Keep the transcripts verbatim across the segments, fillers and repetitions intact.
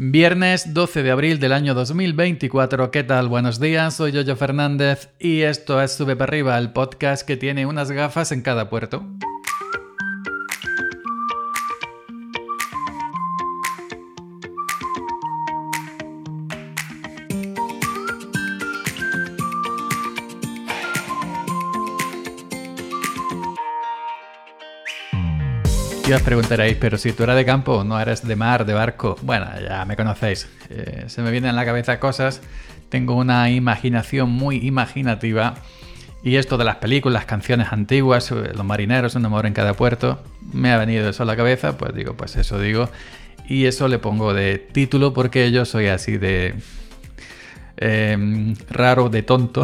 Viernes doce de abril del año dos mil veinticuatro. ¿Qué tal? Buenos días, soy Yoyo Fernández y esto es Sube para Arriba, el podcast que tiene unas gafas en cada puerto. Y os preguntaréis, pero si tú eres de campo, no eres de mar, de barco. Bueno, ya me conocéis. Eh, se me vienen a la cabeza cosas. Tengo una imaginación muy imaginativa. Y esto de las películas, canciones antiguas, los marineros, un amor en cada puerto, me ha venido eso a la cabeza. Pues digo, pues eso digo. Y eso le pongo de título porque yo soy así de eh, raro, de tonto.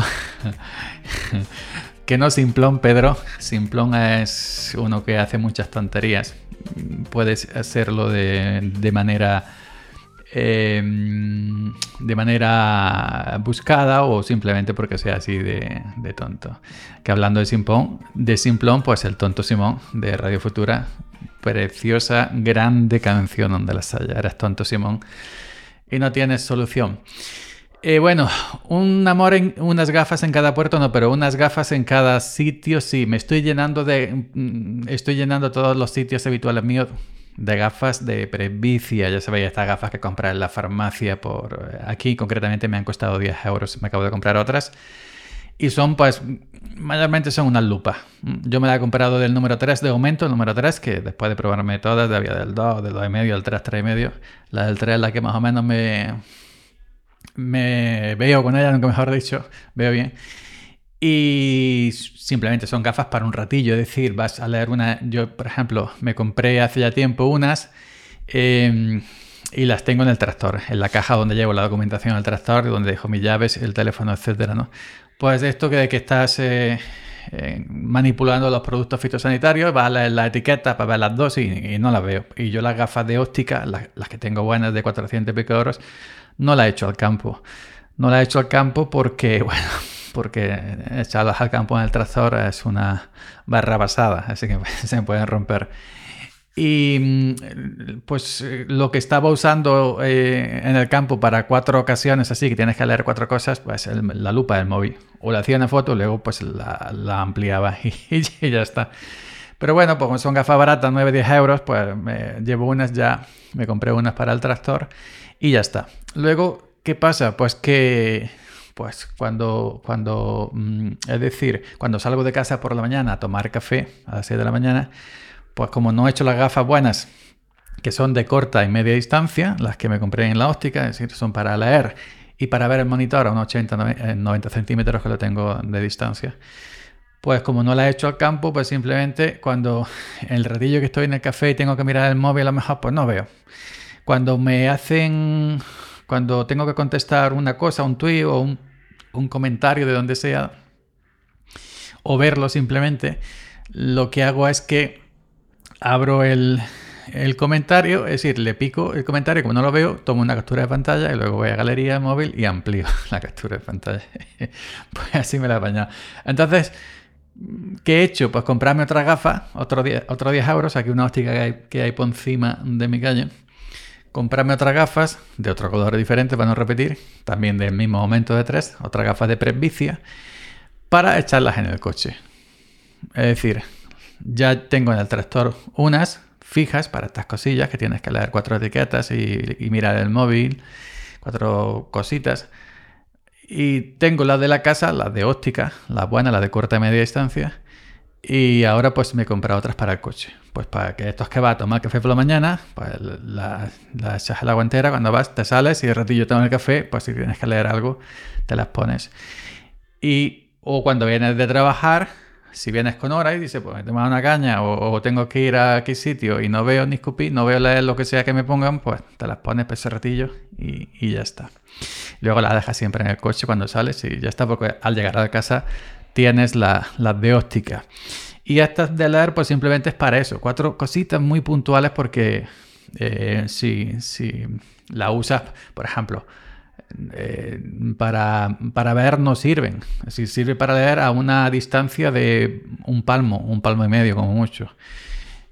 Que no simplón, Pedro. Simplón es uno que hace muchas tonterías. Puedes hacerlo de, de manera eh, de manera buscada o simplemente porque sea así de, de tonto. Que hablando de simplón, de simplón, pues el tonto Simón de Radio Futura. Preciosa, grande canción donde las haya. Eres tonto Simón y no tienes solución. Eh, bueno, un amor en unas gafas en cada puerto, no, pero unas gafas en cada sitio, sí. Me estoy llenando de... Estoy llenando todos los sitios habituales míos de gafas de presbicia. Ya sabéis, estas gafas que compras en la farmacia por... Aquí concretamente me han costado diez euros. Me acabo de comprar otras. Y son, pues, mayormente son unas lupas. Yo me la he comprado del número tres de aumento, el número tres, que después de probarme todas, había del dos, del dos y medio, del tres, tres y medio. La del tres es la que más o menos me... Me veo con ella, nunca mejor dicho, veo bien. Y simplemente son gafas para un ratillo, es decir, vas a leer una... Yo, por ejemplo, me compré hace ya tiempo unas eh, y las tengo en el tractor, en la caja donde llevo la documentación del tractor, donde dejo mis llaves, el teléfono, etcétera, ¿no? Pues esto que, que estás eh, eh, manipulando los productos fitosanitarios, vas a leer la etiqueta para ver las dos y, y no las veo. Y yo las gafas de óptica, las, las que tengo buenas de cuatrocientos y pico euros, no la he hecho al campo. No la he hecho al campo porque, bueno, porque echarlas al campo en el tractor es una barra basada, así que se me pueden romper. Y pues lo que estaba usando eh, en el campo para cuatro ocasiones, así que tienes que leer cuatro cosas, pues el, la lupa del móvil. O le hacía una foto, luego pues la, la ampliaba y, y ya está. Pero bueno, pues como son gafas baratas, nueve a diez euros, pues me llevo unas ya, me compré unas para el tractor y ya está. Luego, ¿qué pasa? Pues que pues cuando, cuando mm, es decir, cuando salgo de casa por la mañana a tomar café a las seis de la mañana, pues como no he hecho las gafas buenas, que son de corta y media distancia, las que me compré en la óptica, es decir, son para leer y para ver el monitor a unos ochenta, noventa centímetros que lo tengo de distancia. Pues como no la he hecho al campo, pues simplemente cuando en el ratillo que estoy en el café y tengo que mirar el móvil, a lo mejor pues no veo. Cuando me hacen, cuando tengo que contestar una cosa, un tweet o un, un comentario de donde sea, o verlo simplemente, lo que hago es que abro el, el comentario, es decir, le pico el comentario, como no lo veo, tomo una captura de pantalla y luego voy a galería de móvil y amplío la captura de pantalla. Pues así me la he apañado. Entonces, ¿qué he hecho? Pues comprarme otras gafas, otros diez, otro diez euros, aquí una óptica que hay, que hay por encima de mi calle. Comprarme otras gafas de otro color diferente para no repetir, también del mismo aumento de tres, otras gafas de presbicia, para echarlas en el coche. Es decir, ya tengo en el tractor unas fijas para estas cosillas que tienes que leer cuatro etiquetas y, y mirar el móvil, cuatro cositas. Y tengo las de la casa, las de óptica, las buenas, las de corta y media distancia. Y ahora pues me he comprado otras para el coche. Pues para que estos que vas a tomar café por la mañana, pues las la echas al agua entera, cuando vas te sales y de ratillo tomas el café, pues si tienes que leer algo, te las pones. Y o cuando vienes de trabajar, si vienes con hora y dices, pues me tomo una caña o, o tengo que ir a aquel sitio y no veo ni escupir, no veo leer lo que sea que me pongan, pues te las pones por ese ratillo y, y ya está. Luego las dejas siempre en el coche cuando sales y ya está, porque al llegar a casa tienes la, las de óptica. Y estas de leer, pues simplemente es para eso. Cuatro cositas muy puntuales porque eh, si, si la usas, por ejemplo, eh, para, para ver no sirven. Si sirve para leer a una distancia de un palmo, un palmo y medio como mucho.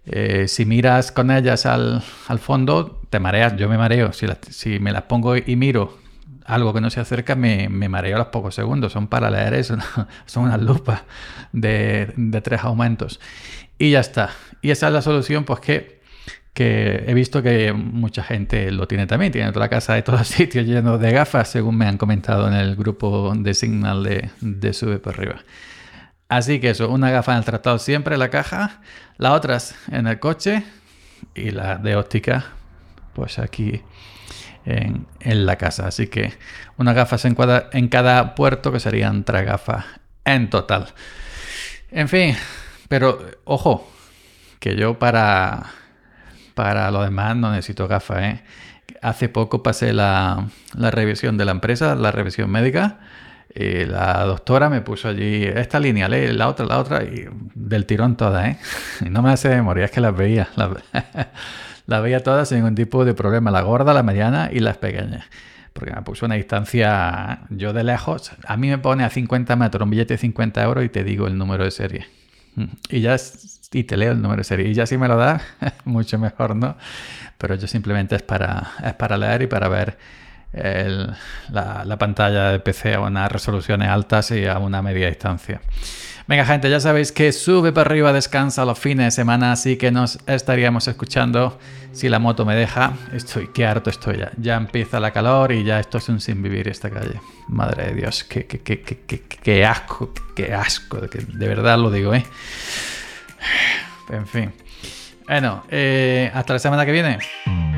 Eh, si miras con ellas al, al fondo, te mareas. Yo me mareo. Si, la, si me las pongo y miro algo que no se acerca, me, me mareo a los pocos segundos. Son para leer eso, ¿no? Son unas lupas de, de tres aumentos. Y ya está. Y esa es la solución, pues que, que he visto que mucha gente lo tiene también. Tiene toda la casa de todos los sitios llenos de gafas, según me han comentado en el grupo de Signal de, de Sube por Arriba. Así que eso, una gafa en el tractor siempre en la caja, las otras en el coche y la de óptica, pues aquí en, en la casa. Así que unas gafas en cada, en cada puerto, que serían tres gafas en total. En fin, pero ojo, que yo para, para lo demás no necesito gafas, ¿eh? Hace poco pasé la, la revisión de la empresa, la revisión médica. Y la doctora me puso allí esta línea, lee la otra, la otra, y del tirón todas, ¿eh? Y no me hace de memoria, es que las veía. Las, las veía todas sin ningún tipo de problema. La gorda, la mediana y las pequeñas. Porque me puso una distancia, yo de lejos, a mí me pone a cincuenta metros un billete de cincuenta euros y te digo el número de serie. Y ya y te leo el número de serie. Y ya si me lo da, mucho mejor, ¿no? Pero yo simplemente es para, es para leer y para ver El, la, la pantalla de P C a unas resoluciones altas y a una media distancia. Venga, gente, ya sabéis que Sube para Arriba descansa los fines de semana, así que nos estaríamos escuchando si la moto me deja. Estoy, qué harto estoy ya. Ya empieza la calor y ya esto es un sin vivir esta calle. Madre de Dios, qué, qué, qué, qué, qué, qué asco, qué asco, que de verdad lo digo, ¿eh? En fin. Bueno, eh, hasta la semana que viene.